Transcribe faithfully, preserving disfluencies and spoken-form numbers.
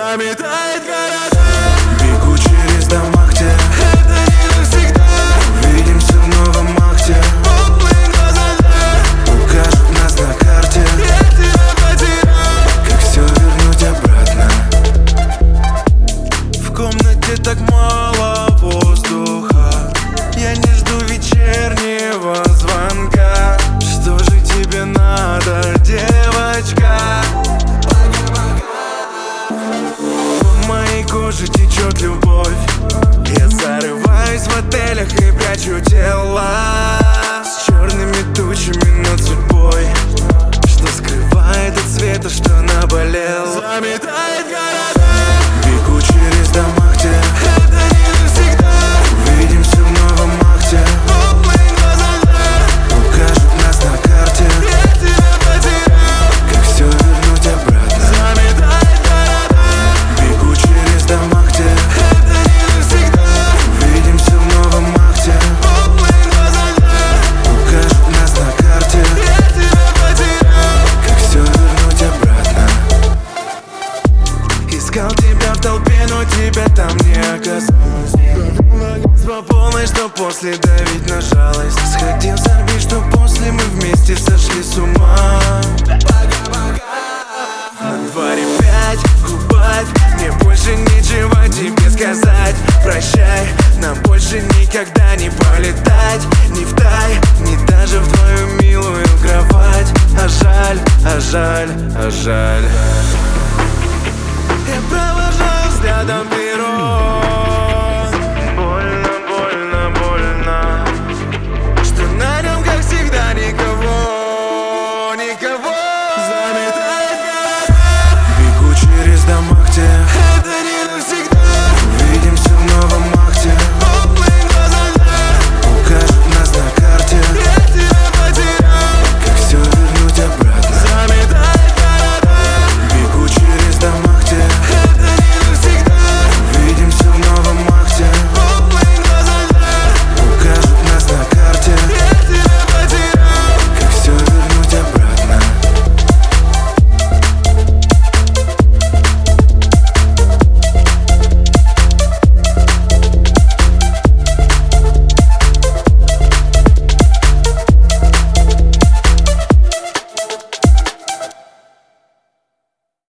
заметает города. Бегу через дома, где это не навсегда. Увидимся в новом акте. Полные глаза, да. Укажут нас на карте. Я тебя потерял. Как все вернуть обратно? В комнате так мало воздуха. Я не жду вечернего звонка. Что же тебе надо, девочка? По моей коже течет любовь. Я зарываюсь в отелях и прячу тела с черными тучами над судьбой, что скрывает от света, что наболел. Заметает города. Бегу через дома, где это не навсегда. Увидимся в новом акте. Полные глаза, да. Укажут нас на карте. Я тебя потерял. Как все вернуть обратно? Заметает города. Бегу через дома, где это не навсегда. Увидимся в новом акте. Полные глаза, да. Укажут нас на карте. Я тебя потерял. Как все вернуть обратно? Искал тебя в толпе, но тебя там не оказалось. По полной, что после давить на жалость. Сходил с орбит, что после мы вместе сошли с ума. На дворе пять, убавь. Мне больше нечего тебе сказать. Прощай, нам больше никогда не полетать. Ни в тай, ни даже в твою милую кровать. А жаль, а жаль, а жаль. Я провожал взглядом перо.